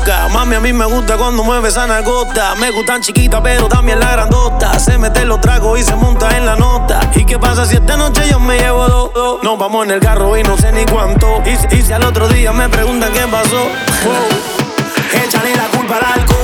loca. Mami, a mí me gusta cuando mueve esa nalgota. Me gustan chiquitas, pero también la grandota. Se mete los tragos y se monta en la nota. ¿Y qué pasa si esta noche yo me llevo dos? Nos vamos en el carro y no sé ni cuánto. Y si al otro día me preguntan qué pasó, échale la culpa al alcohol.